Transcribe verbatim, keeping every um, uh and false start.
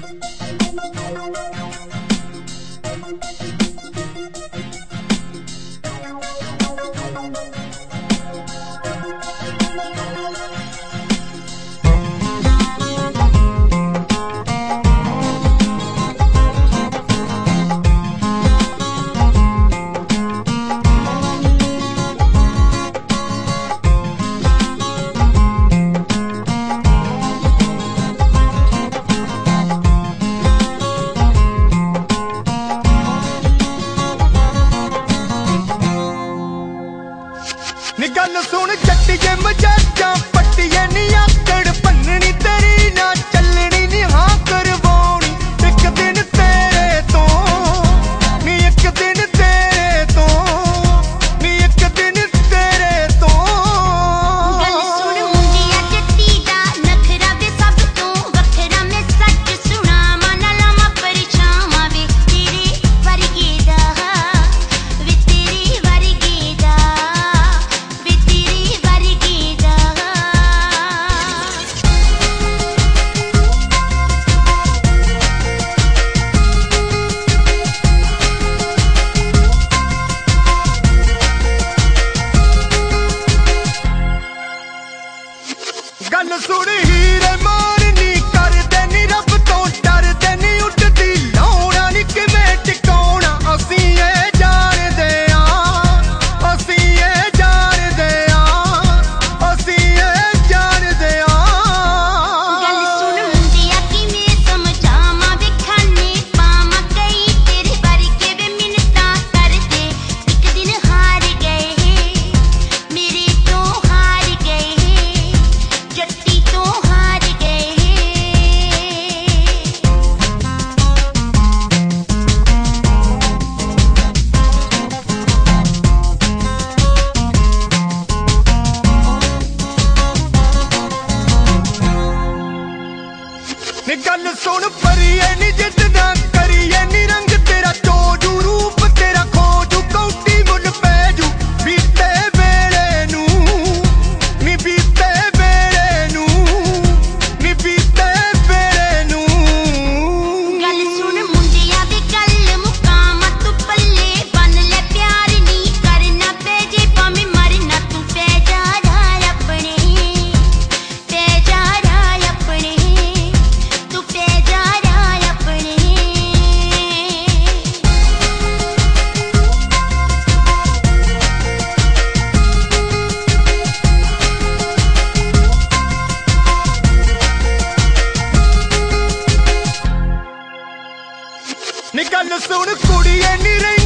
गल सुन जट्टिए मजाजा पट्टिए नी आकड़ भन्ननी तेरी ना चलनी नी हाँ करवानी एक दिन तेरे तो नी एक दिन तेरे तो नी एक दिन तेरे तो गल सुन मुंडिया जट्टी दा नखरा वे सब तो वखरा मैं सच सुना माना लामा परछावा वे तेरे वर्गे दा वे तेरे वर्गे दा गल सुन हीरे मारनी कर देनी रब तो डर देनी उठदी लाउना नी किवें टिकाउना असी ए जानदे आ असी ए जानदे आ असी ए जानदे आ गल सुन मुंडिया किवें समझावां वे खाने पावां कई तेरे वर्गे वे मिन्नतां करदे एक दिन हार गए मेरे तो हार गए जट्टी तो हार गए नी गल सुन परिए नी जिद ना करिए नी रंग तेरा चोजू रूप तेरा खोजू कौटी मुल पैजू बीते वेले नू नी बीते वेले नू नी बीते वेले नू गल सुन मुंडिया दी गल मुकामा तू पल्ले बन ले प्यार नी करना पे जे भावें मरना तू पै जा राह अपने पै जा राह अपने तू पै जा राह अपने नी गल सुन कुड़िए नी रही